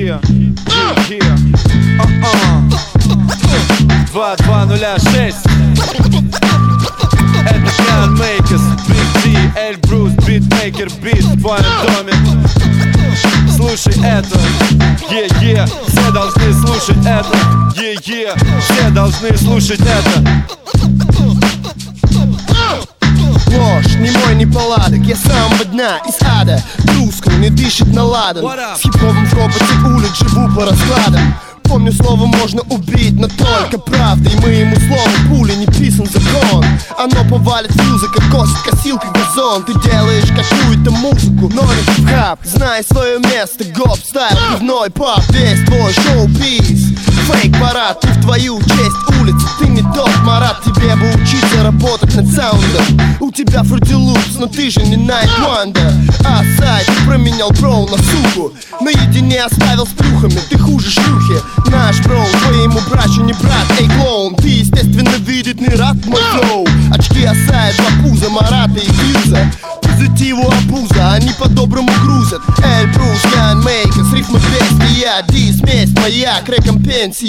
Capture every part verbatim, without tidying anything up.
Yeah, yeah, yeah. Uh-uh. два два ноль шесть. Это Gunmakers, Big D, Эльбрус, битмейкер, бит в твоем доме. Слушай это, yeah, yeah. Все должны слушать это, yeah, yeah. Все должны слушать это. Ложь, не мой неполадок, я с самого дна из ада. Тускл не дышит на ладан. С хип-хопом в копоте улиц живу по раскладам. Помню, слово можно убить, но только правдой. Моему слову пули не писан закон. Оно повалит фьюзы, как косит косилка газон. Ты делаешь какую-то музыку, но не хип-хап. Знай свое место, гоп, стайл, пивной пап. Весь твой шоу-биз фейк-парад, ты в твою честь улицы. Ты не тот, Марат, тебе бы учиться работать над саундом. У тебя Fruity Loops, но ты же не Night Wonder. А сайт ты променял броу на суку. Наедине оставил с плюхами, ты хуже шлюхи. Наш броу, твоему братью не брат, эй, клоун. Ты, естественно, видит не рад мой флоу. Очки осает два пуза, Марата и Фьюза. Позитиву обуза, они по-доброму грузят. Эльбрус, Gunmakers, рифма бестия. Дис, месть моя, крэком пенсия.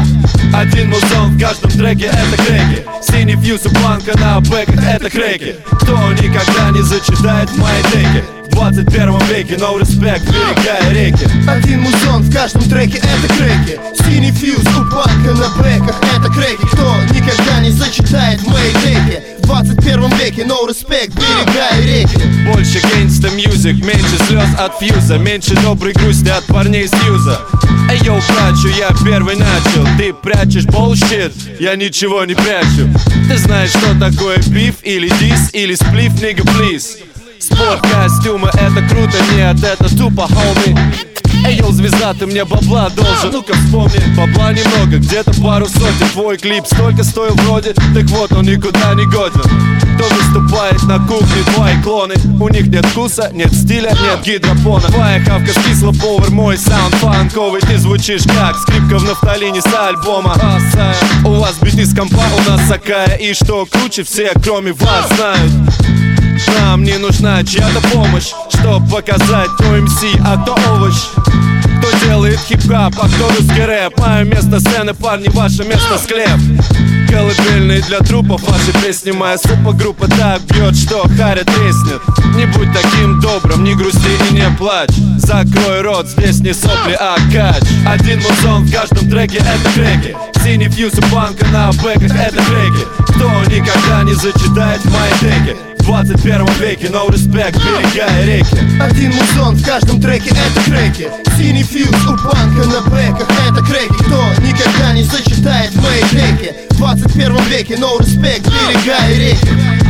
Один музон в каждом треке, это креки. Синий фьюз и планка на бэках, это креки. Кто никогда не зачитает в моей деке. В двадцать первом веке, no respect, берегая реки. Один музон в каждом треке, это креки. Синий фьюз у панка на бэках, это креки. Кто никогда не зачитает в моей деке. В двадцать первом веке, no respect, берегая реки. Больше гейнста мьюзик, меньше слез от фьюза, меньше доброй грусти от парней с юза. Эй, йоу, прачу, я первый начал. Ты прячешь bullshit, я ничего не прячу. Ты знаешь, что такое биф или дис, или сплиф, nigga, please. Спорт, костюмы, это круто, нет, это тупо, homie. Эй, йоу, звезда, ты мне бабла должен. Ну-ка вспомни, бабла немного, где-то пару сотен. Твой клип столько стоил вроде, так вот он никуда не годен. Кто выступает на кухне, твои клоны. У них нет вкуса, нет стиля, нет гидропона. Твоя хавка скисла, повар, мой саунд фанковый. Ты звучишь как скрипка в нафталине с альбома Асая. У вас биты с компа, у нас Сакая. И что круче, все кроме вас знают. Нам не нужна чья-то помощь, чтоб показать, кто эм си, а кто овощ. Кто делает хип-хап, а кто русский рэп. Мое место сцены, парни, ваше место склеп. Колыбельные для трупов, ваши песни, моя супер-группа так бьет, что харя треснет. Не будь таким добрым, не грусти и не плачь. Закрой рот, здесь не сопли, а кач. Один музон в каждом треке, это креки. Синий фьюз у банка на бэках, это креки. Кто никогда не зачитает в моей деке. В двадцать первом веке, no respect, берегая реки. Один музон в каждом треке, это креки. Синий фьюз у панка на бэках, это креки. Кто никогда не зачитает в моей деке. В двадцать первом веке, no respect, берегая реки.